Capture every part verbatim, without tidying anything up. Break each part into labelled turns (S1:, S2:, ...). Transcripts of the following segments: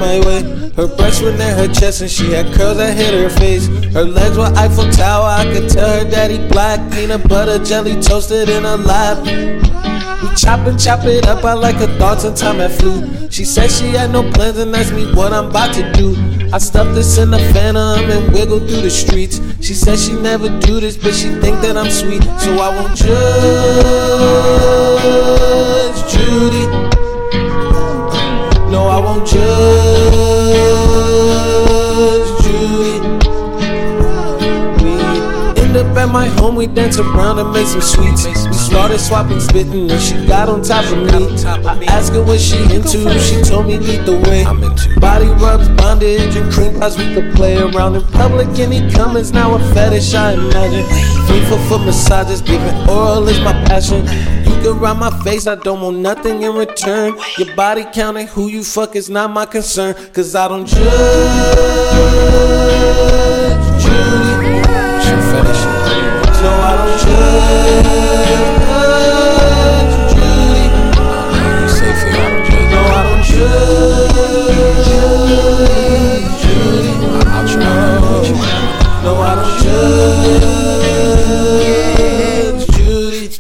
S1: my way. Her breasts were near her chest and she had curls that hit her face. Her legs were Eiffel Tower, I could tell her daddy black. Peanut butter jelly toasted in her lap. We chop and chop it up, I like her thoughts and time that flew. She said she had no plans and asked me what I'm about to do. I stuffed this in the phantom and wiggled through the streets. She said she never do this, but she think that I'm sweet. So I won't judge Judy. No, I won't judge Judy. We end up at my home, we dance around and make some sweets. We started swapping, spitting, and she got on top of me. I asked her what she into, she told me lead the way. Body rubs, bondage, and cream pies we could play around in public. Any comments, now a fetish, I imagine. Free for foot massages, giving oral is my passion. You can ride my face, I don't want nothing in return. Your body counting, who you fuck is not my concern. Cause I don't judge Judy. No, I don't judge Judy.
S2: You safe here, I don't judge.
S1: No, I don't judge Judy.
S2: I'll try to put you out.
S1: No, I don't judge Judy.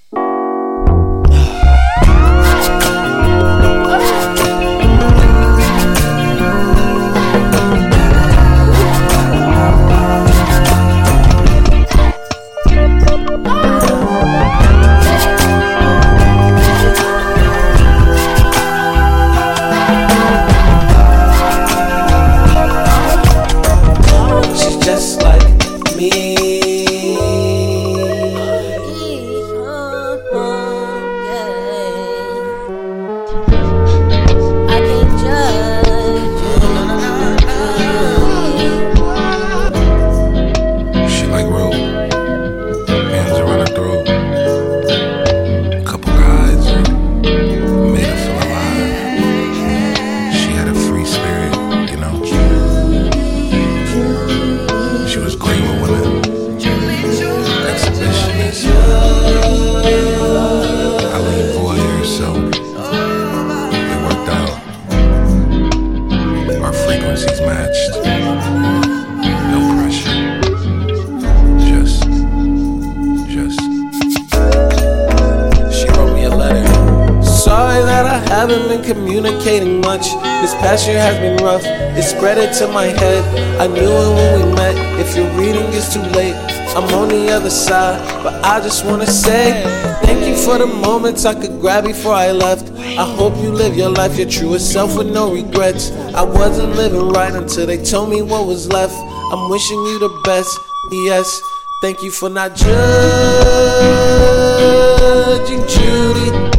S1: Haven't been communicating much. This past year has been rough. It spread it to my head. I knew it when we met. If you're reading, it's too late. I'm on the other side, but I just wanna say thank you for the moments I could grab before I left. I hope you live your life, your truest self with no regrets. I wasn't living right until they told me what was left. I'm wishing you the best, yes. Thank you for not judging Judy.